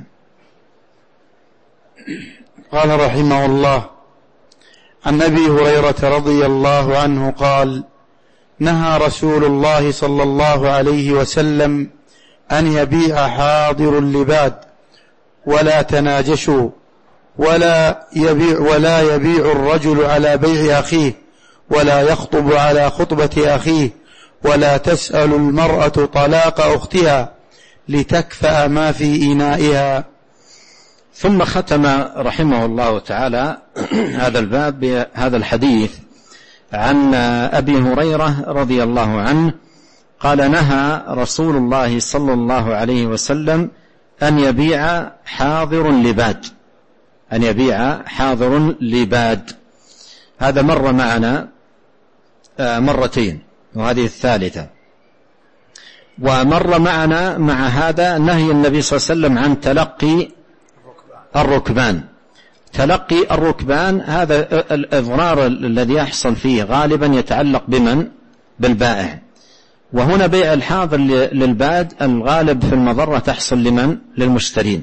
قال رحمه الله عن أبي هريرة رضي الله عنه قال نهى رسول الله صلى الله عليه وسلم أن يبيع حاضر اللباد ولا تناجشوا، ولا يبيع الرجل على بيع أخيه، ولا يخطب على خطبة أخيه، ولا تسأل المرأة طلاق أختها لتكفأ ما في إنائها. ثم ختم رحمه الله تعالى هذا الباب بهذا الحديث عن أبي هريرة رضي الله عنه قال نهى رسول الله صلى الله عليه وسلم أن يبيع حاضر لباد، أن يبيع حاضر لباد. هذا مر معنا مرتين وهذه الثالثة. ومر معنا مع هذا نهي النبي صلى الله عليه وسلم عن تلقي الركبان. تلقي الركبان هذا الإضرار الذي يحصل فيه غالبا يتعلق بمن؟ بالبائع. وهنا بيع الحاضر للباد الغالب في المضرة تحصل لمن؟ للمشترين.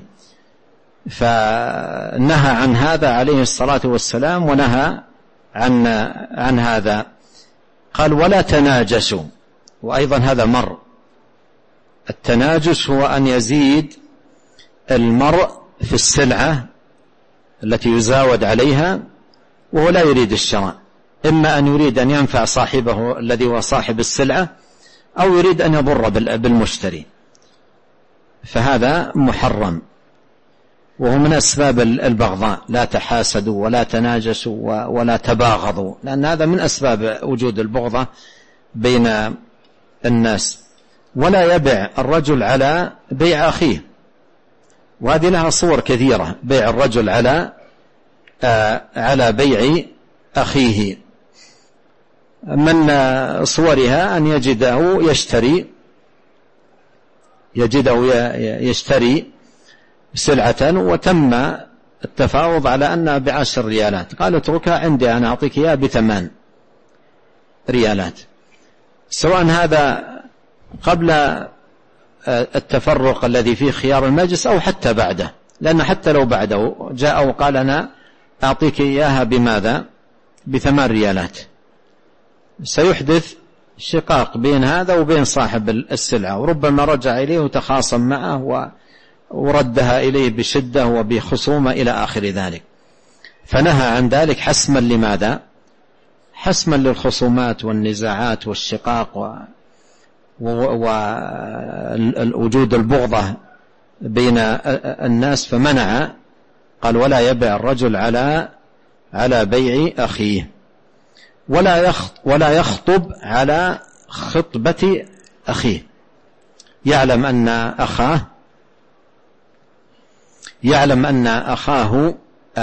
فنهى عن هذا عليه الصلاة والسلام، ونهى عن هذا. قال ولا تناجسوا، وأيضا هذا مر. التناجس هو أن يزيد المرء في السلعة التي يزاود عليها وهو لا يريد الشراء، إما أن يريد أن ينفع صاحبه الذي هو صاحب السلعة أو يريد أن يضر بالمشتري، فهذا محرم، وهو من أسباب البغضاء. لا تحاسدوا ولا تناجسوا ولا تباغضوا، لأن هذا من أسباب وجود البغضة بين الناس. ولا يبع الرجل على بيع أخيه، وهذه لها صور كثيرة، بيع الرجل على بيع أخيه. من صورها أن يجده يشتري سلعة وتم التفاوض على أنها ب10 ريالات، قال اتركها عندي أنا أعطيك إياها ب8 ريالات، سواء هذا قبل التفرق الذي فيه خيار المجلس أو حتى بعده، لأن حتى لو بعده جاء وقال أنا أعطيك إياها بماذا؟ ب8 ريالات، سيحدث شقاق بين هذا وبين صاحب السلعة، وربما رجع إليه وتخاصم معه وردها إليه بشدة وبخصومة إلى آخر ذلك. فنهى عن ذلك حسما لماذا؟ حسما للخصومات والنزاعات والشقاق ووجود البغضة بين الناس، فمنع، قال ولا يبع الرجل على بيع أخيه، ولا يخطب على خطبة أخيه. يعلم أن أخاه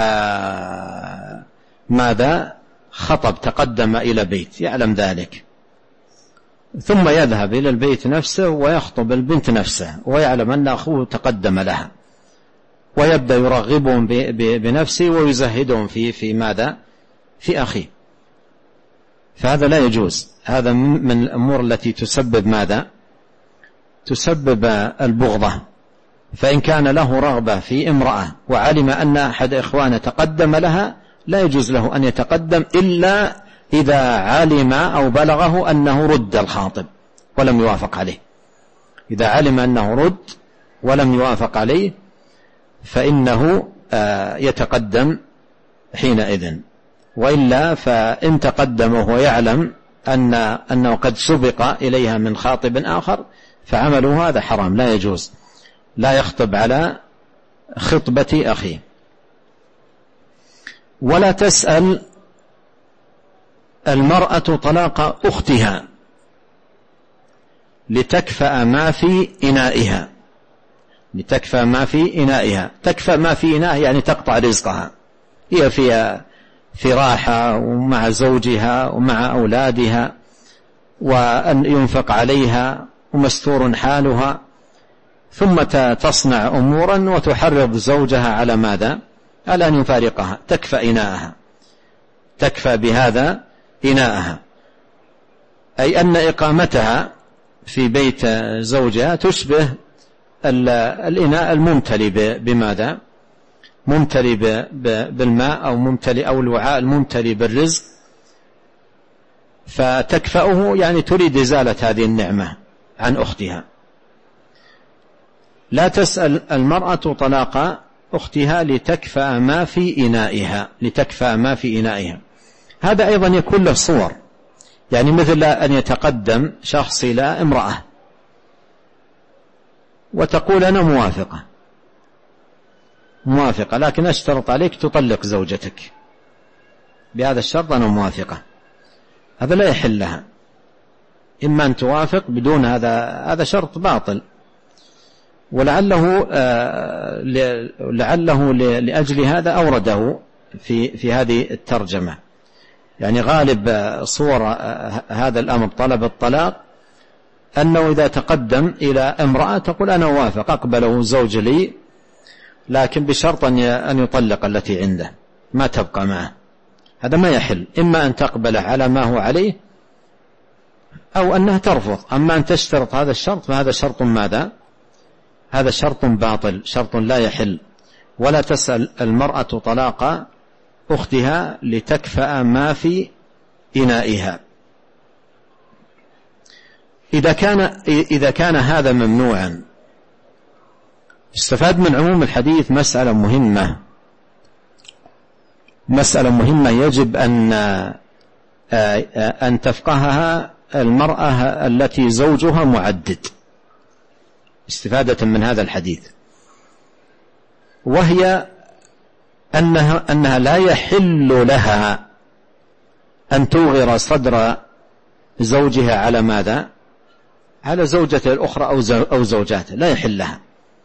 ماذا؟ خطب، تقدم إلى بيت، يعلم ذلك، ثم يذهب إلى البيت نفسه ويخطب البنت نفسه، ويعلم أن أخوه تقدم لها، ويبدأ يرغبهم بنفسه ويزهدهم في ماذا؟ في أخيه. فهذا لا يجوز، هذا من الأمور التي تسبب ماذا؟ تسبب البغضة. فإن كان له رغبة في امرأة وعلم أن أحد إخوانه تقدم لها، لا يجوز له أن يتقدم إلا إذا علم أو بلغه أنه رد الخاطب ولم يوافق عليه. إذا علم أنه رد ولم يوافق عليه فإنه يتقدم حينئذ، وإلا فإن تقدم وهو يعلم أنه قد سبق إليها من خاطب آخر فعمله هذا حرام، لا يجوز، لا يخطب على خطبة أخيه. ولا تسأل المرأة طلاق أختها لتكفأ ما في إنائها. لتكفأ ما في إنائها، تكفأ ما في إنائها يعني تقطع رزقها، هي في راحة ومع زوجها ومع أولادها، وأن ينفق عليها ومستور حالها، ثم تصنع أمورا وتحرض زوجها على ماذا؟ على أن يفارقها، تكفى إناءها، تكفى بهذا إناءها، أي أن إقامتها في بيت زوجها تشبه الإناء الممتلي بماذا؟ ممتلي بالماء أو ممتلي أو الوعاء الممتلي بالرزق، فتكفأه يعني تريد إزالة هذه النعمة عن أختها. لا تسأل المرأة طلاق أختها لتكفأ ما في إنائها، لتكفأ ما في إنائها. هذا أيضا يكون له صور، يعني مثل أن يتقدم شخص إلى امرأة وتقول أنا موافقة لكن أشترط عليك تطلق زوجتك، بهذا الشرط أنا موافقة، هذا لا يحل لها، إما أن توافق بدون هذا شرط باطل. ولعله لأجل هذا أورده في هذه الترجمة، يعني غالب صور هذا الأمر طلب الطلاق أنه إذا تقدم إلى امرأة تقول أنا وافق أقبله زوج لي، لكن بشرط أن يطلق التي عنده ما تبقى معه، هذا ما يحل، إما أن تقبله على ما هو عليه أو أنها ترفض. أما أن تشترط هذا الشرط فهذا شرط ماذا؟ هذا شرط باطل، شرط لا يحل. ولا تسأل المرأة طلاق أختها لتكفأ ما في إنائها. إذا كان هذا ممنوعا استفاد من عموم الحديث مسألة مهمة يجب أن تفقهها المرأة التي زوجها معدد، استفادة من هذا الحديث، وهي أنها لا يحل لها أن توغر صدر زوجها على ماذا؟ على زوجته الأخرى أو زوجاته، لا يحل لها.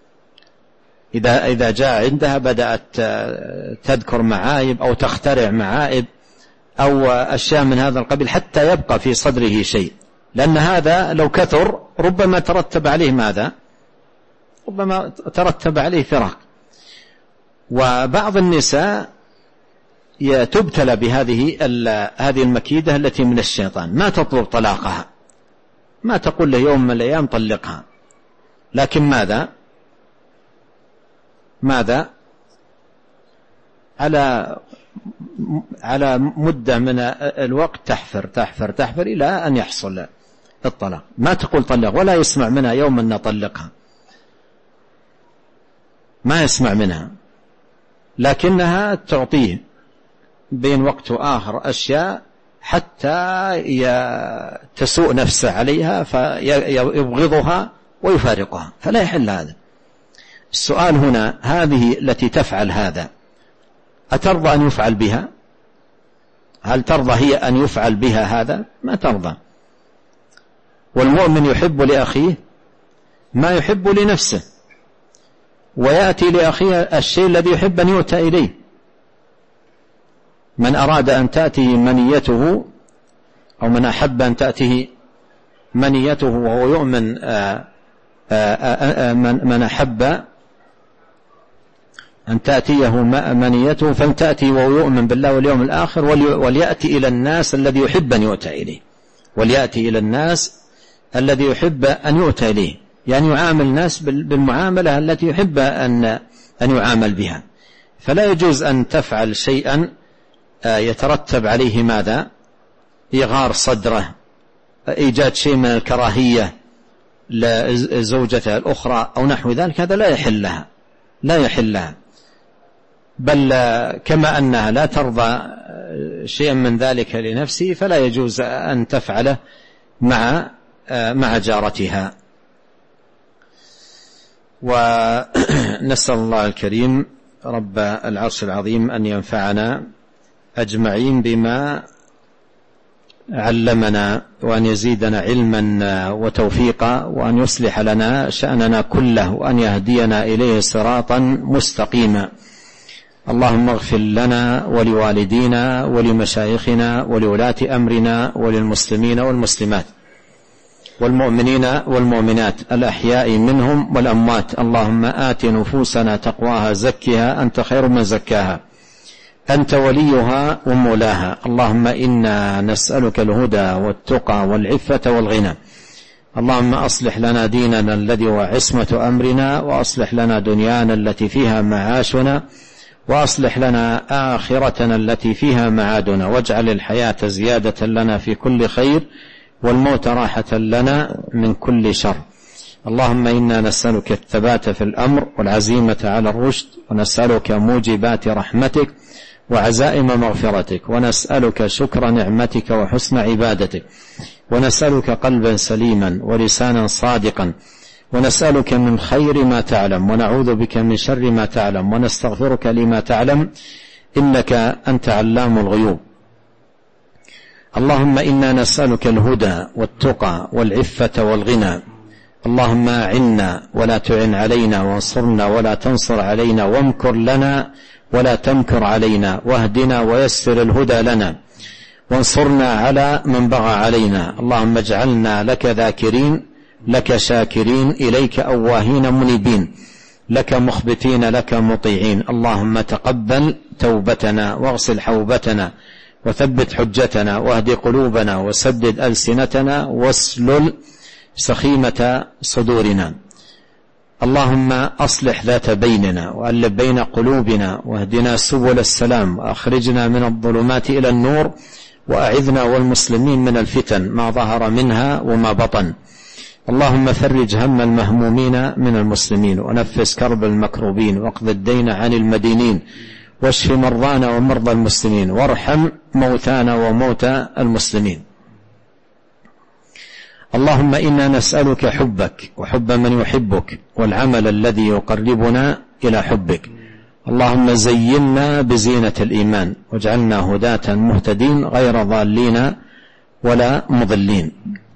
إذا جاء عندها بدأت تذكر معايب أو تخترع معايب أو أشياء من هذا القبيل حتى يبقى في صدره شيء، لأن هذا لو كثر ربما ترتب عليه ماذا؟ ربما ترتب عليه فراق. وبعض النساء تبتلى بهذه المكيدة التي من الشيطان، ما تطلب طلاقها، ما تقول له يوم من الأيام طلقها، لكن ماذا على مدة من الوقت تحفر إلى أن يحصل الطلاق. ما تقول طلق، ولا يسمع منها يوم أن نطلقها، ما يسمع منها، لكنها تعطيه بين وقت وآخر أشياء حتى تسوء نفسه عليها فيبغضها ويفارقها، فلا يحل هذا. السؤال هنا، هذه التي تفعل هذا أترضى أن يفعل بها؟ هل ترضى هي أن يفعل بها هذا؟ ما ترضى. والمؤمن يحب لأخيه ما يحب لنفسه، ويأتي لأخيه الشيء الذي يحب أن يؤتى إليه. من أراد أن تأتيه منيته، أو من أحب أن تأتيه منيته وهو يؤمن، من أحب أن تأتيه منيته فلتأتي وهو يؤمن بالله واليوم الآخر، وليأتي إلى الناس الذي يحب أن يؤتى إليه، وليأتي إلى الناس الذي يحب أن يؤتى إليه، يعني يعامل الناس بالمعاملة التي يحب أن يعامل بها. فلا يجوز أن تفعل شيئا يترتب عليه ماذا؟ إغار صدره، إيجاد شيء من الكراهية لزوجته الأخرى أو نحو ذلك، هذا لا يحل لها. بل كما أنها لا ترضى شيئا من ذلك لنفسه، فلا يجوز أن تفعله مع جارتها. ونسأل الله الكريم رب العرش العظيم أن ينفعنا أجمعين بما علمنا، وأن يزيدنا علما وتوفيقا، وأن يصلح لنا شأننا كله، وأن يهدينا إليه صراطا مستقيما. اللهم اغفر لنا ولوالدينا ولمشايخنا ولولاة أمرنا وللمسلمين والمسلمات والمؤمنين والمؤمنات الأحياء منهم والأموات. اللهم آت نفوسنا تقواها، زكها أنت خير من زكاها، أنت وليها ومولاها. اللهم إنا نسألك الهدى والتقى والعفة والغنى. اللهم أصلح لنا ديننا الذي هو عصمة أمرنا، وأصلح لنا دنيانا التي فيها معاشنا، وأصلح لنا آخرتنا التي فيها معادنا، واجعل الحياة زيادة لنا في كل خير، والموت راحة لنا من كل شر. اللهم إنا نسألك الثبات في الأمر والعزيمة على الرشد، ونسألك موجبات رحمتك وعزائم مغفرتك، ونسألك شكر نعمتك وحسن عبادتك، ونسألك قلبا سليما ولسانا صادقا، ونسألك من خير ما تعلم، ونعوذ بك من شر ما تعلم، ونستغفرك لما تعلم، إنك أنت علام الغيوب. اللهم إنا نسألك الهدى والتقى والعفة والغنى. اللهم أعنا ولا تعن علينا، وانصرنا ولا تنصر علينا، وامكر لنا ولا تمكر علينا، واهدنا ويسر الهدى لنا، وانصرنا على من بغى علينا. اللهم اجعلنا لك ذاكرين، لك شاكرين، إليك أواهين منيبين، لك مخبتين، لك مطيعين. اللهم تقبل توبتنا، واغسل حوبتنا، وثبت حجتنا، واهد قلوبنا، وسدد ألسنتنا، واسلل سخيمة صدورنا. اللهم أصلح ذات بيننا، وألف بين قلوبنا، واهدنا سبل السلام، وأخرجنا من الظلمات إلى النور، وأعذنا والمسلمين من الفتن ما ظهر منها وما بطن. اللهم فرج هم المهمومين من المسلمين، ونفس كرب المكروبين، واقض الدين عن المدينين، واشف مرضانا ومرضى المسلمين، وارحم موتانا وموتى المسلمين. اللهم إنا نسألك حبك وحب من يحبك، والعمل الذي يقربنا إلى حبك. اللهم زينا بزينة الإيمان، واجعلنا هداة مهتدين غير ضالين ولا مضلين.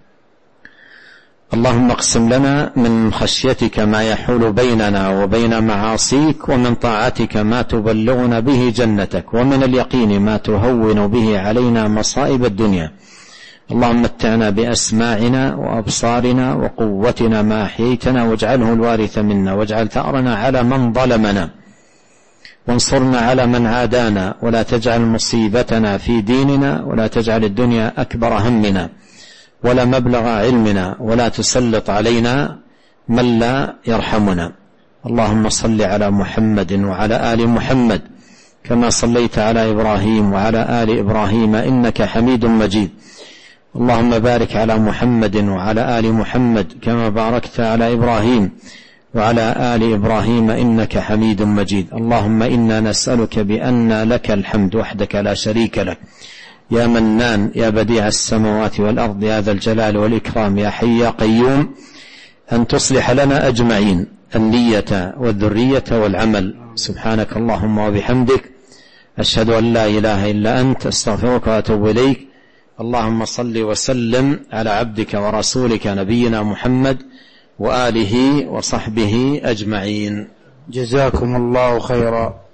اللهم اقسم لنا من خشيتك ما يحول بيننا وبين معاصيك، ومن طاعتك ما تبلغنا به جنتك، ومن اليقين ما تهون به علينا مصائب الدنيا. اللهم متعنا بأسماعنا وأبصارنا وقوتنا ما أحييتنا، واجعله الوارث منا، واجعل ثأرنا على من ظلمنا، وانصرنا على من عادانا، ولا تجعل مصيبتنا في ديننا، ولا تجعل الدنيا أكبر همنا ولا مبلغ علمنا، ولا تسلط علينا من لا يرحمنا. اللهم صل على محمد وعلى آل محمد كما صليت على إبراهيم وعلى آل إبراهيم إنك حميد مجيد. اللهم بارك على محمد وعلى آل محمد كما باركت على إبراهيم وعلى آل إبراهيم إنك حميد مجيد. اللهم إنا نسألك بأن لك الحمد وحدك لا شريك لك، يا منان يا بديع السماوات والأرض، يا ذا الجلال والإكرام، يا حي يا قيوم، أن تصلح لنا أجمعين النية والذرية والعمل. سبحانك اللهم وبحمدك، أشهد أن لا إله إلا أنت، أستغفرك وأتوب إليك. اللهم صل وسلم على عبدك ورسولك نبينا محمد وآله وصحبه أجمعين. جزاكم الله خيرا.